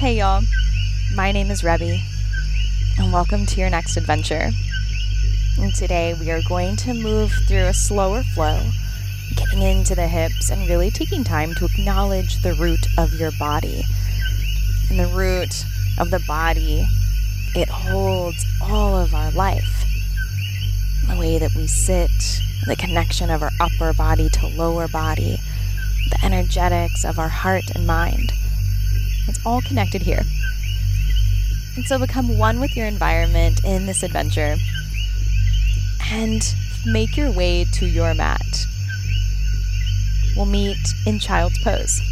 Hey y'all, my name is Rebby, and welcome to your next adventure. And today we are going to move through a slower flow, getting into the hips and really taking time to acknowledge the root of your body. And the root of the body, it holds all of our life. The way that we sit, the connection of our upper body to lower body, the energetics of our heart and mind. It's all connected here. And so become one with your environment in this adventure and make your way to your mat. We'll meet in child's pose.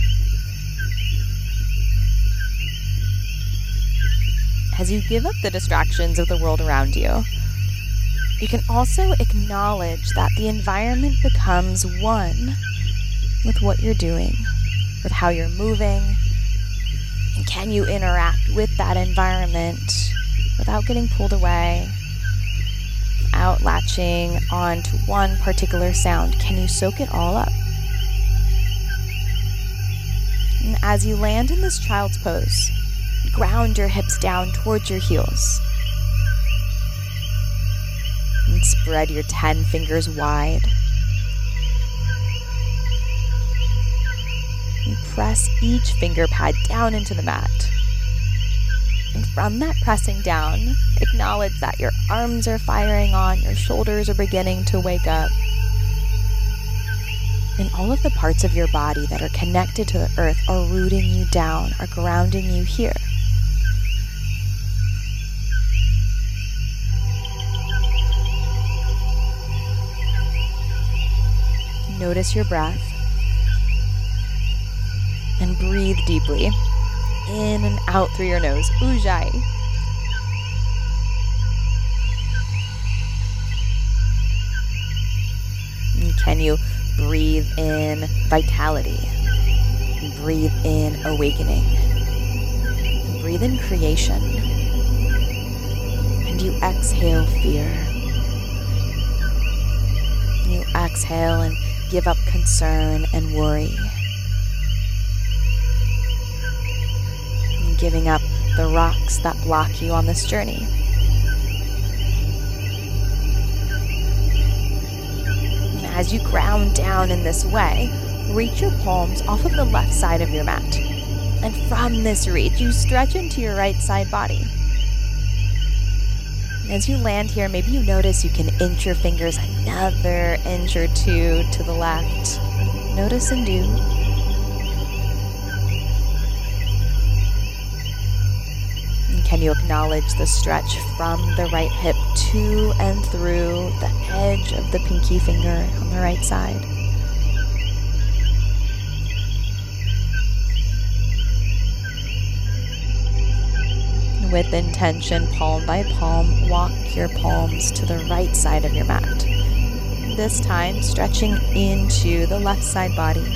As you give up the distractions of the world around you, you can also acknowledge that the environment becomes one with what you're doing, with how you're moving. And can you interact with that environment without getting pulled away, without latching onto one particular sound? Can you soak it all up? And as you land in this child's pose, ground your hips down towards your heels. And spread your 10 fingers wide. And press each finger pad down into the mat. And from that pressing down, acknowledge that your arms are firing on, your shoulders are beginning to wake up. And all of the parts of your body that are connected to the earth are rooting you down, are grounding you here. Notice your breath. And breathe deeply, in and out through your nose. Ujjayi. And can you breathe in vitality? And breathe in awakening. And breathe in creation. And you exhale fear. And you exhale and give up concern and worry. Giving up the rocks that block you on this journey. And as you ground down in this way, reach your palms off of the left side of your mat. And from this reach, you stretch into your right side body. And as you land here, maybe you notice you can inch your fingers another inch or two to the left. Notice and do. Can you acknowledge the stretch from the right hip to and through the edge of the pinky finger on the right side? With intention, palm by palm, walk your palms to the right side of your mat. This time, stretching into the left side body.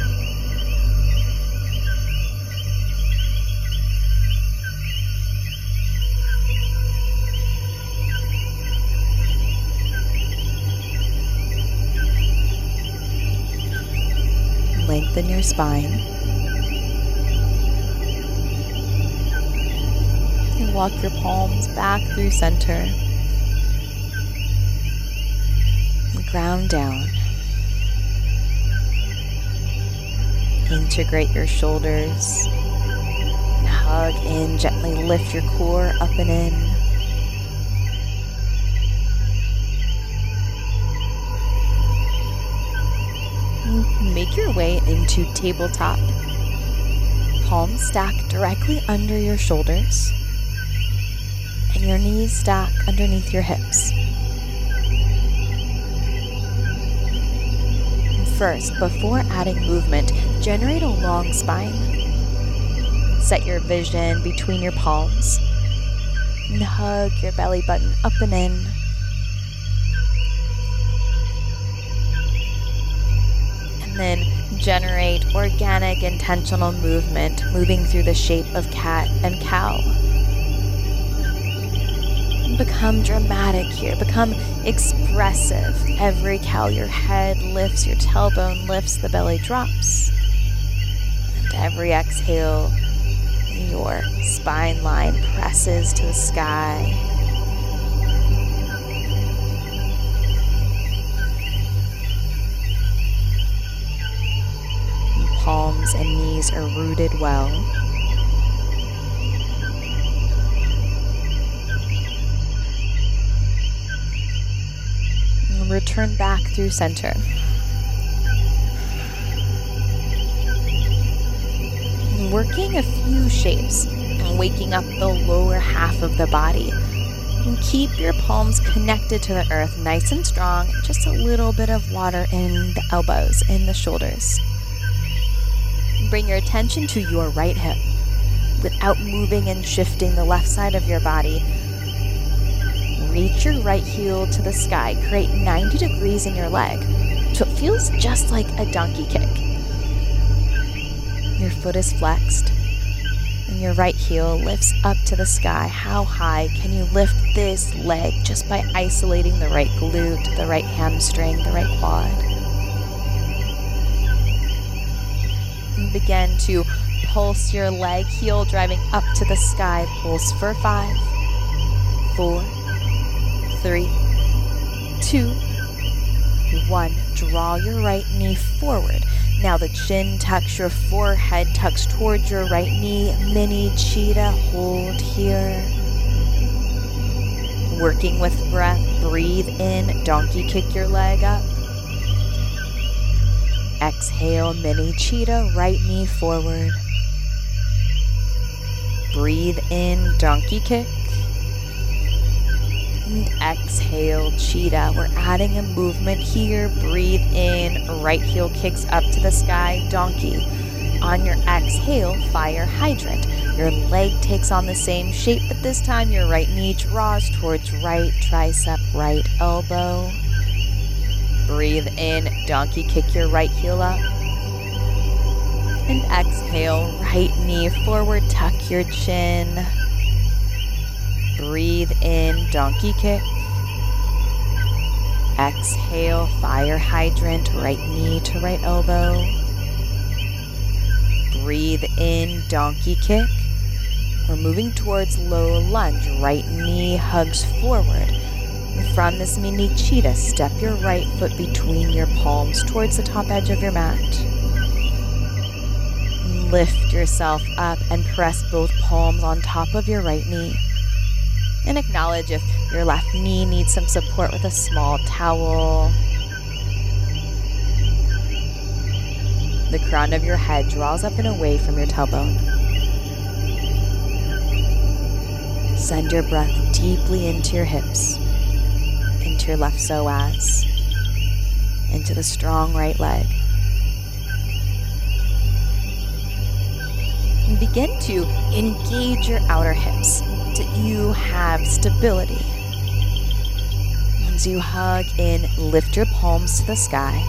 Lengthen your spine. And walk your palms back through center. And ground down. Integrate your shoulders. And hug in. Gently lift your core up and in. Make your way into tabletop. Palms stack directly under your shoulders. And your knees stack underneath your hips. And first, before adding movement, generate a long spine. Set your vision between your palms. And hug your belly button up and in. Then generate organic, intentional movement, moving through the shape of cat and cow. Become dramatic here. Become expressive. Every cow, your head lifts, your tailbone lifts, the belly drops. And every exhale, Your spine line presses to the sky. Palms and knees are rooted well. And return back through center. And working a few shapes and waking up the lower half of the body. And keep your palms connected to the earth, nice and strong. Just a little bit of water in the elbows, in the shoulders. Bring your attention to your right hip without moving and shifting the left side of your body. Reach your right heel to the sky. Create 90 degrees in your leg so it feels just like a donkey kick. Your foot is flexed and your right heel lifts up to the sky. How high can you lift this leg just by isolating the right glute, the right hamstring, the right quad? Begin to pulse your leg, heel driving up to the sky. Pulse for 5, 4, 3, 2, 1. Draw your right knee forward. Now the chin tucks, your forehead tucks towards your right knee. Mini cheetah, hold here. Working with breath, breathe in, donkey kick your leg up. Exhale, mini cheetah, right knee forward. Breathe in, donkey kick. And exhale, cheetah. We're adding a movement here. Breathe in, right heel kicks up to the sky, donkey. On your exhale, fire hydrant. Your leg takes on the same shape, but this time your right knee draws towards right tricep, right elbow. Breathe in, donkey kick your right heel up. And exhale, right knee forward, tuck your chin. Breathe in, donkey kick. Exhale, fire hydrant, right knee to right elbow. Breathe in, donkey kick. We're moving towards low lunge, right knee hugs forward. From this mini cheetah, step your right foot between your palms towards the top edge of your mat. Lift yourself up and press both palms on top of your right knee. And acknowledge if your left knee needs some support with a small towel. The crown of your head draws up and away from your tailbone. Send your breath deeply into your hips, into your left psoas, into the strong right leg. And begin to engage your outer hips so you have stability. As you hug in, lift your palms to the sky.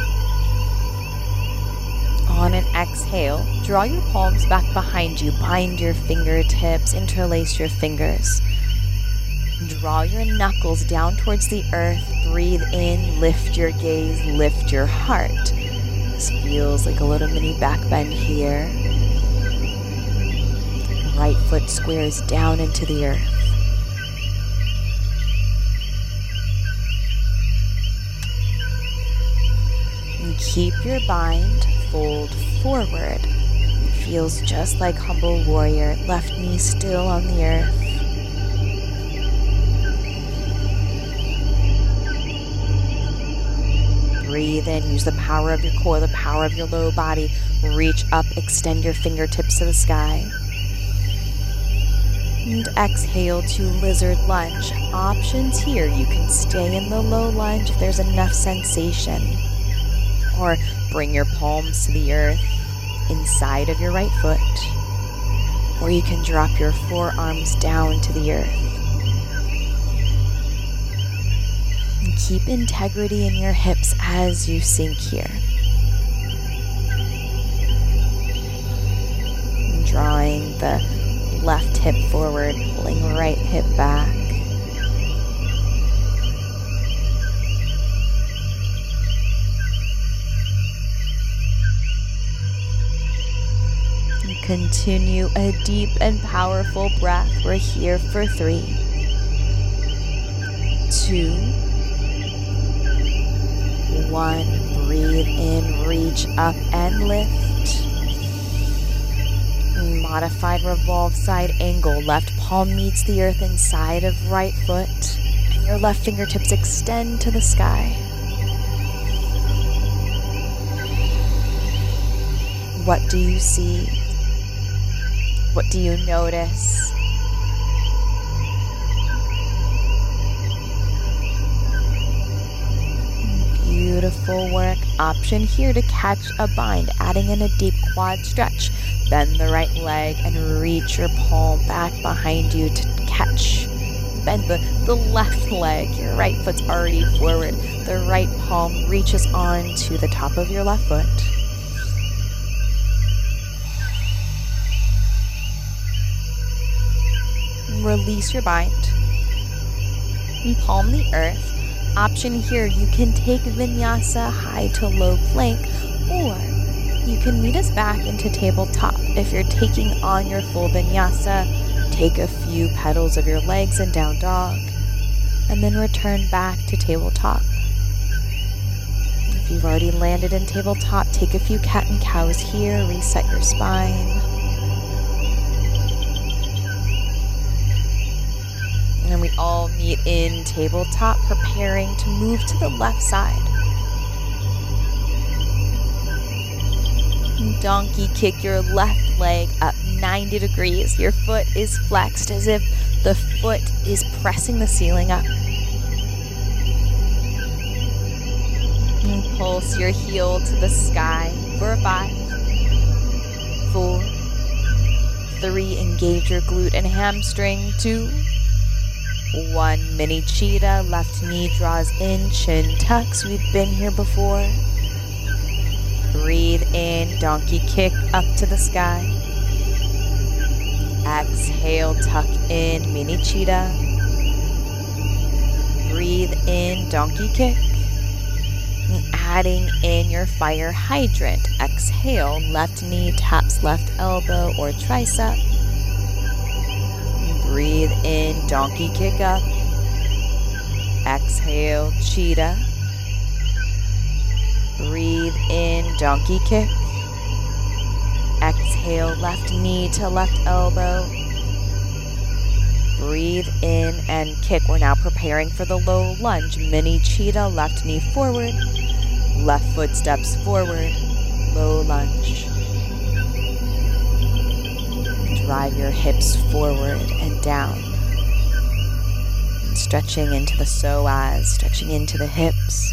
On an exhale, draw your palms back behind you. Bind your fingertips, interlace your fingers. Draw your knuckles down towards the earth. Breathe in, lift your gaze, lift your heart. This feels like a little mini back bend here. Right foot squares down into the earth. And keep your bind, fold forward. It feels just like humble warrior, left knee still on the earth. Breathe in, use the power of your core, the power of your low body. Reach up, extend your fingertips to the sky. And exhale to lizard lunge. Options here, you can stay in the low lunge if there's enough sensation. Or bring your palms to the earth inside of your right foot. Or you can drop your forearms down to the earth. And keep integrity in your hips as you sink here. And drawing the left hip forward, pulling right hip back. continue a deep and powerful breath. We're here for 3, 2, 1. Breathe in, reach up and lift. Modified revolve side angle. Left palm meets the earth inside of right foot. And your left fingertips extend to the sky. What do you see? What do you notice? Beautiful work. Option here to catch a bind, adding in a deep quad stretch. Bend the right leg and reach your palm back behind you to catch. Bend the left leg. Your right foot's already forward. The right palm reaches on to the top of your left foot. Release your bind. And palm the earth. Option here, you can take vinyasa high to low plank, or you can meet us back into tabletop. If you're taking on your full vinyasa, take a few pedals of your legs in down dog, and then return back to tabletop. If you've already landed in tabletop, take a few cat and cows here, reset your spine. And then we all meet in tabletop, preparing to move to the left side. Donkey kick your left leg up 90 degrees. Your foot is flexed as if the foot is pressing the ceiling up. And pulse your heel to the sky for 5, 4, 3. Engage your glute and hamstring. 2, 1. Mini cheetah. Left knee draws in, chin tucks. We've been here before. Breathe in, donkey kick up to the sky. Exhale, tuck in, mini cheetah. Breathe in, donkey kick. And adding in your fire hydrant. Exhale, left knee taps left elbow or tricep. Breathe in, donkey kick up. Exhale, cheetah. Breathe in, donkey kick. Exhale, left knee to left elbow. Breathe in and kick. We're now preparing for the low lunge. Mini cheetah, left knee forward. Left foot steps forward. Low lunge. Drive your hips forward and down. Stretching into the psoas, stretching into the hips.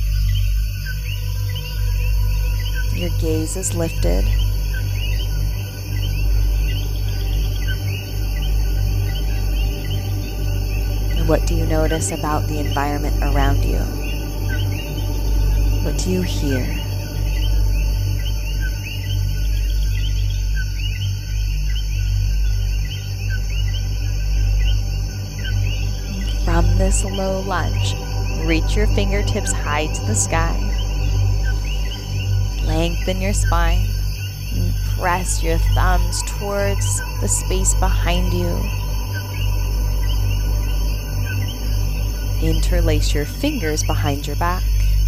Your gaze is lifted. And what do you notice about the environment around you? What do you hear? From this low lunge, reach your fingertips high to the sky. Lengthen your spine. And press your thumbs towards the space behind you. Interlace your fingers behind your back.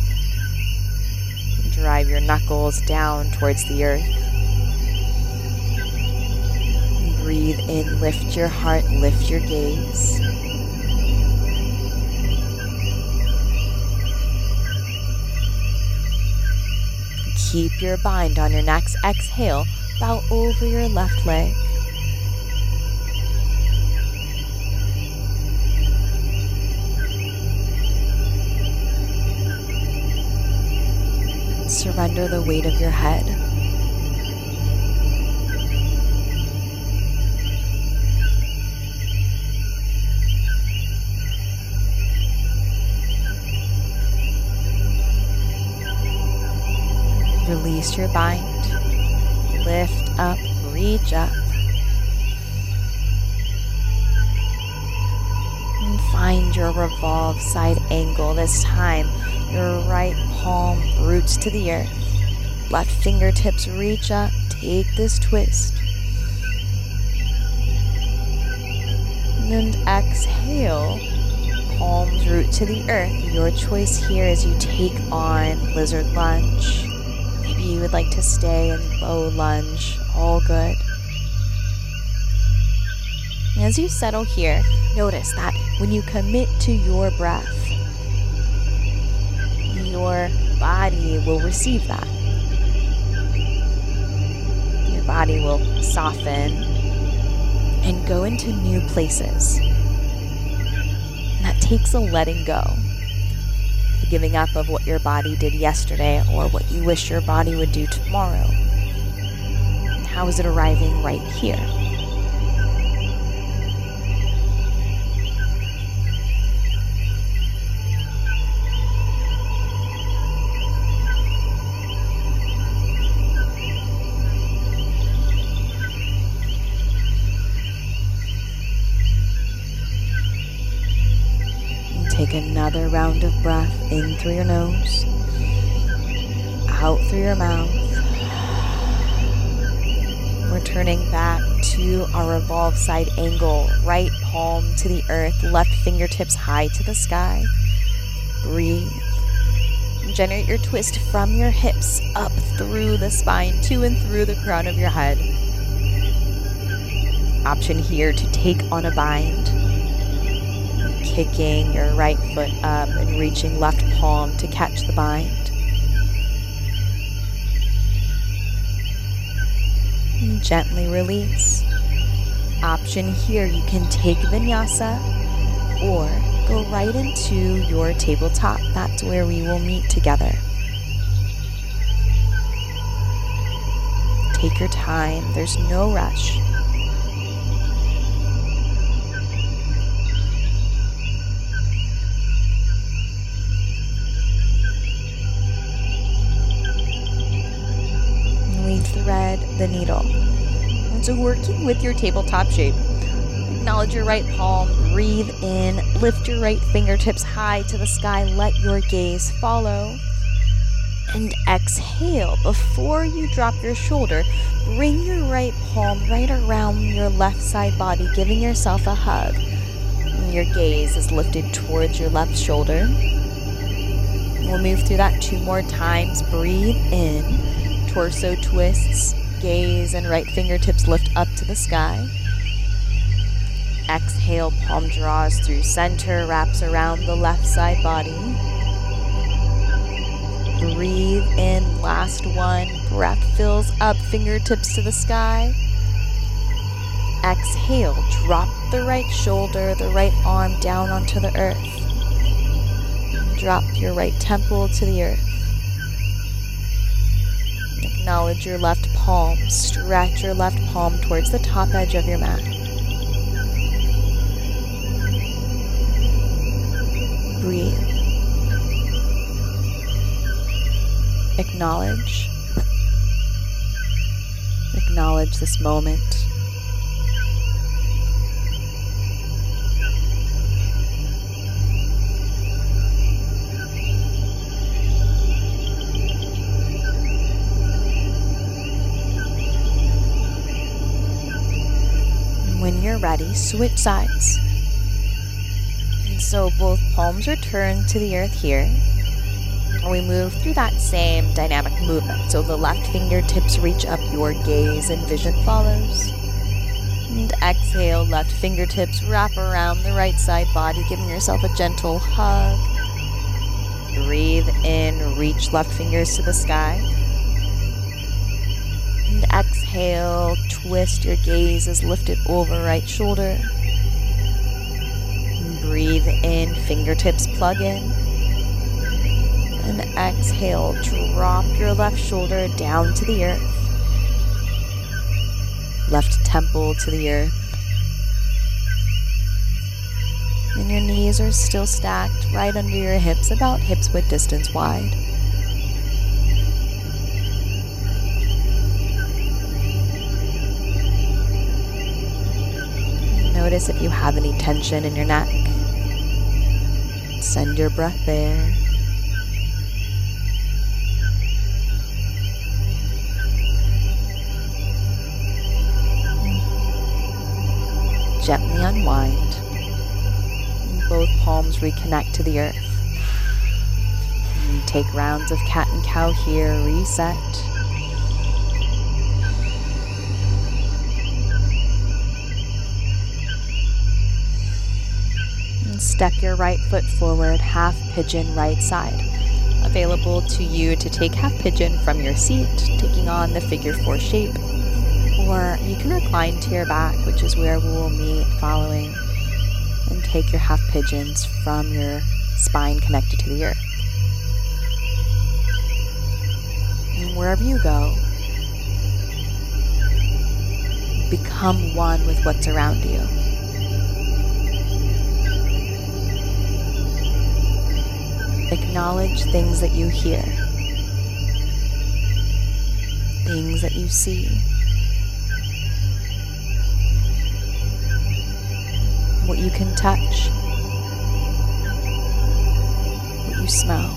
Drive your knuckles down towards the earth. Breathe in, lift your heart, lift your gaze. Keep your bind on your next exhale. Bow over your left leg. Surrender the weight of your head. Release your bind. Lift up, reach up. And find your revolve side angle. This time, your right palm roots to the earth. Left fingertips reach up. Take this twist. And exhale, palms root to the earth. Your choice here as you take on lizard lunge. Maybe you would like to stay in low lunge. All good. As you settle here, notice that when you commit to your breath, your body will receive that. Your body will soften and go into new places. And that takes a letting go, the giving up of what your body did yesterday or what you wish your body would do tomorrow. And how is it arriving right here? Take another round of breath in through your nose, out through your mouth. Returning back to our revolve side angle, right palm to the earth, left fingertips high to the sky. Breathe. Generate your twist from your hips up through the spine, to and through the crown of your head. Option here to take on a bind. Kicking your right foot up and reaching left palm to catch the bind. And gently release. Option here, you can take vinyasa or go right into your tabletop. That's where we will meet together. Take your time, there's no rush. Thread the needle. And so working with your tabletop shape, acknowledge your right palm, breathe in, lift your right fingertips high to the sky, let your gaze follow, and exhale. Before you drop your shoulder, bring your right palm right around your left side body, giving yourself a hug. And your gaze is lifted towards your left shoulder. We'll move through that 2 more times. Breathe in. Torso twists, gaze and right fingertips lift up to the sky. Exhale, palm draws through center, wraps around the left side body. Breathe in, last one. Breath fills up, fingertips to the sky. Exhale, drop the right shoulder, the right arm down onto the earth. Drop your right temple to the earth. Acknowledge your left palm. Stretch your left palm towards the top edge of your mat. Breathe. Acknowledge. Acknowledge this moment. When you're ready, switch sides. And so both palms return to the earth here. And we move through that same dynamic movement. So the left fingertips reach up, your gaze and vision follows. And exhale, left fingertips wrap around the right side body, giving yourself a gentle hug. Breathe in, reach left fingers to the sky. And exhale, twist, your gaze is lifted over right shoulder. And breathe in, fingertips plug in. And exhale, drop your left shoulder down to the earth. Left temple to the earth. And your knees are still stacked right under your hips, about hips width distance wide. Notice if you have any tension in your neck. Send your breath there. gently unwind. And both palms reconnect to the earth. And take rounds of cat and cow here, reset. And step your right foot forward, half pigeon right side. Available to you to take half pigeon from your seat, taking on the figure 4 shape. Or you can recline to your back, which is where we will meet following, and take your half pigeons from your spine connected to the earth. And wherever you go, become one with what's around you. Acknowledge things that you hear, things that you see, what you can touch, what you smell.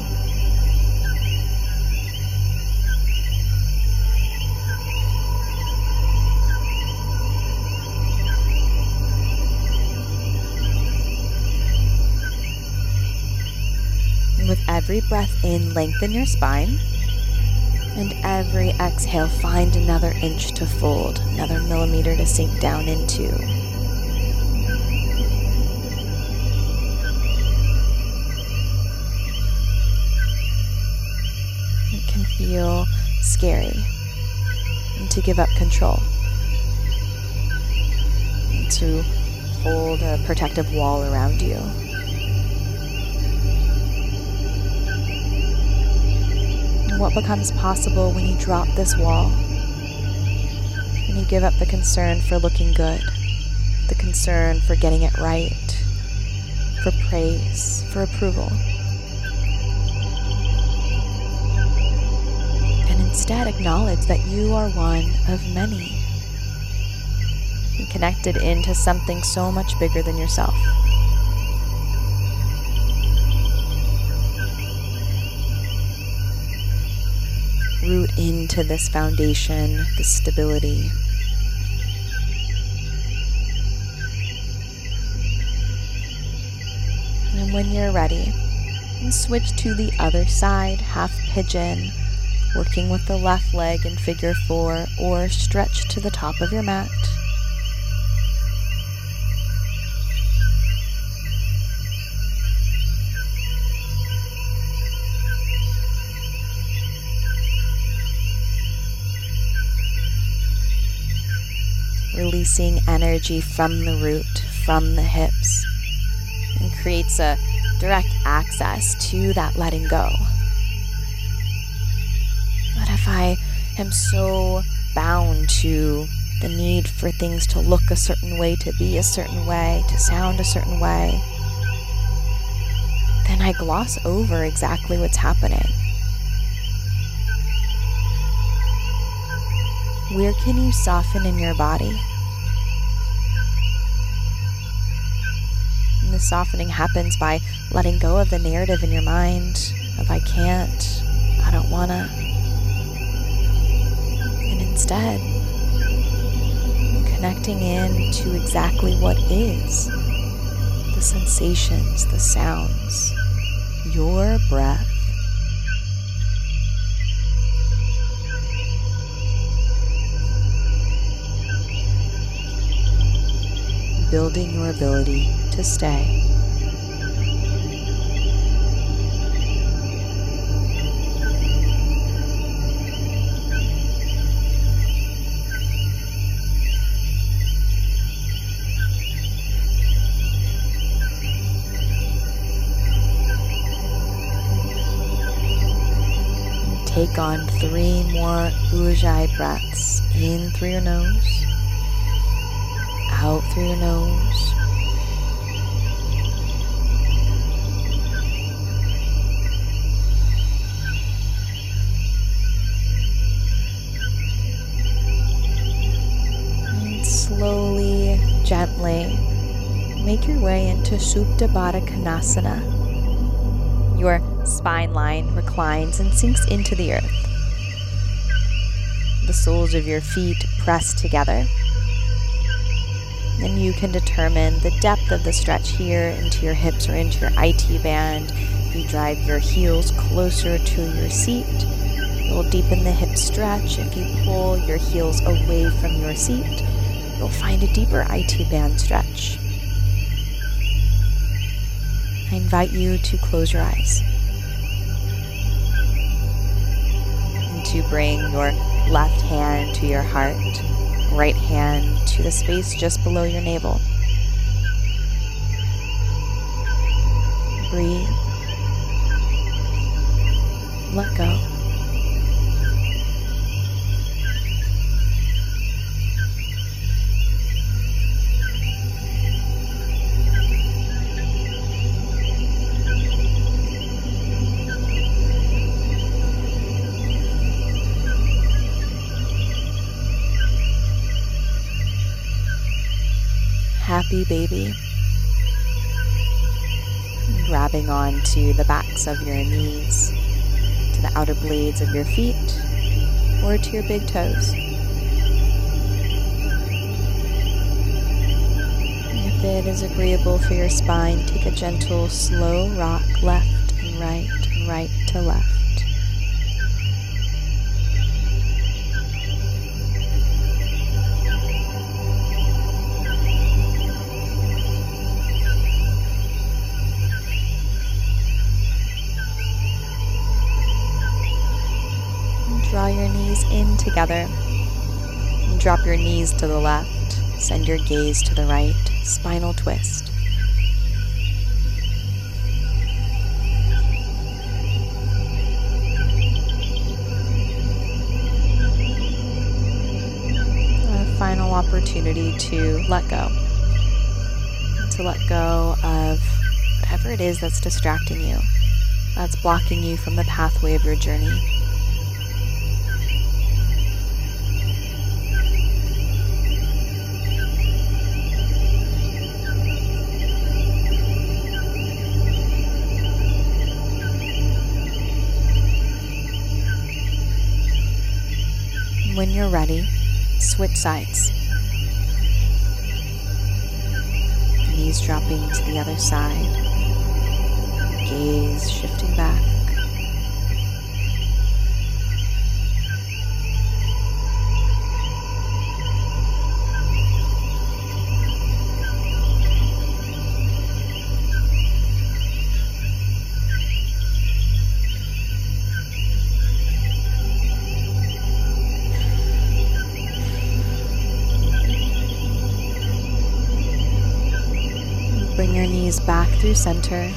And with every breath in, lengthen your spine. And every exhale, find another inch to fold, another millimeter to sink down into. It can feel scary and to give up control, and to hold a protective wall around you. What becomes possible when you drop this wall, when you give up the concern for looking good, the concern for getting it right, for praise, for approval, and instead acknowledge that you are one of many and connected into something so much bigger than yourself. Root into this foundation, this stability. And when you're ready, switch to the other side, half pigeon, working with the left leg in figure 4, or stretch to the top of your mat. Releasing energy from the root, from the hips, and creates a direct access to that letting go. What if I am so bound to the need for things to look a certain way, to be a certain way, to sound a certain way? Then I gloss over exactly what's happening. Where can you soften in your body? And the softening happens by letting go of the narrative in your mind of I can't, I don't wanna. And instead, connecting in to exactly what is. The sensations, the sounds, your breath. Building your ability to stay. Take on 3 more Ujjayi breaths. In through your nose. Out through your nose. And slowly, gently, make your way into Supta Baddha Konasana. Your spine line reclines and sinks into the earth. The soles of your feet press together. Then you can determine the depth of the stretch here into your hips or into your IT band. If you drive your heels closer to your seat, it will deepen the hip stretch. If you pull your heels away from your seat, you'll find a deeper IT band stretch. I invite you to close your eyes and to bring your left hand to your heart, right hand to the space just below your navel. Breathe. Let go. Happy baby. Grabbing onto the backs of your knees, to the outer blades of your feet, or to your big toes. If it is agreeable for your spine, take a gentle, slow rock left and right to left. Draw your knees in together. Drop your knees to the left. Send your gaze to the right. Spinal twist. A final opportunity to let go. To let go of whatever it is that's distracting you, that's blocking you from the pathway of your journey. When you're ready, switch sides. Knees dropping to the other side. Gaze shifting back. Bring your knees back through center.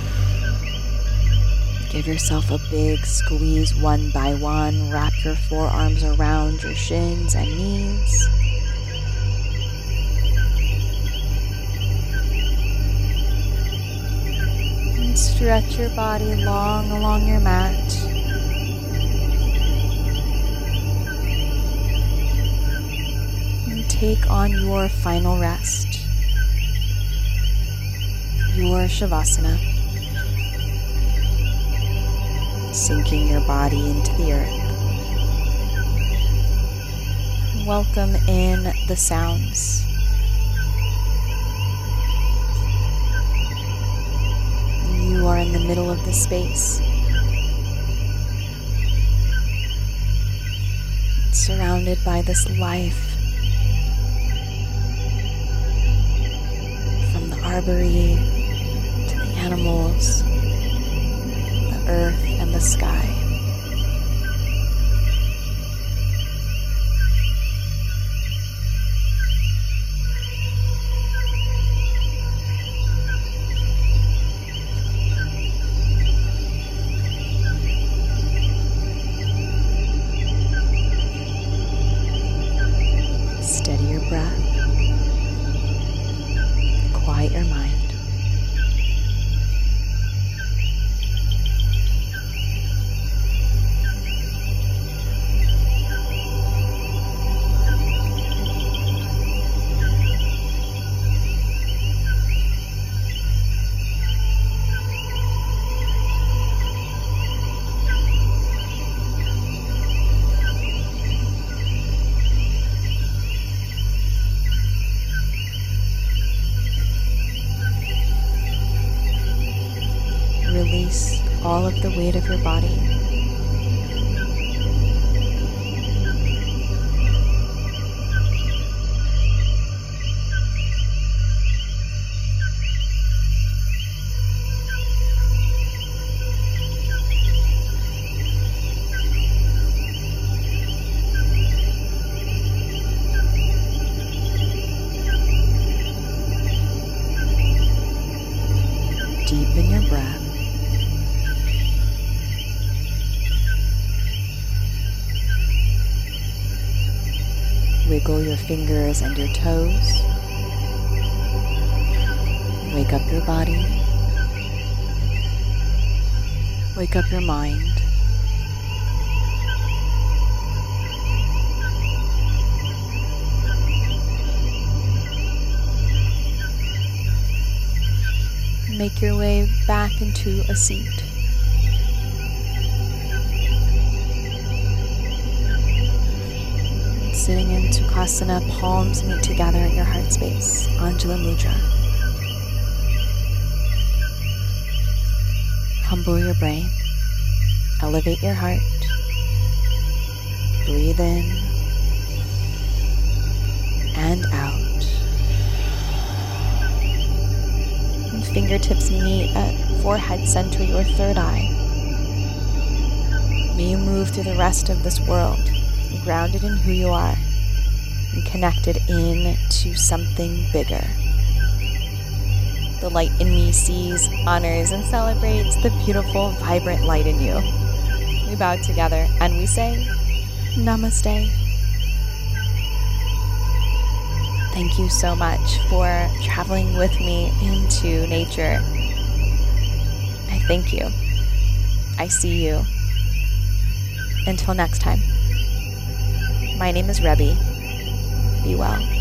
Give yourself a big squeeze one by one. Wrap your forearms around your shins and knees. And stretch your body long along your mat. And take on your final rest. Your Shavasana, sinking your body into the earth. Welcome in the sounds. You are in the middle of the space, surrounded by this life. From the arbory, the animals, the earth, and the sky. Steady your breath. Quiet your mind. all of the weight of your body. Deepen your breath. Wiggle your fingers and your toes. Wake up your body. Wake up your mind. Make your way back into a seat. Sitting in Sukhasana, palms meet together at your heart space, Anjali Mudra. Humble your brain, elevate your heart, breathe in and out. And fingertips meet at forehead center, your third eye. May you move through the rest of this world, grounded in who you are and connected in to something bigger. The light in me sees, honors, and celebrates the beautiful, vibrant light in you. We bow together and we say, Namaste. Thank you so much for traveling with me into nature. I thank you. I see you. Until next time. My name is Rebby. Be well.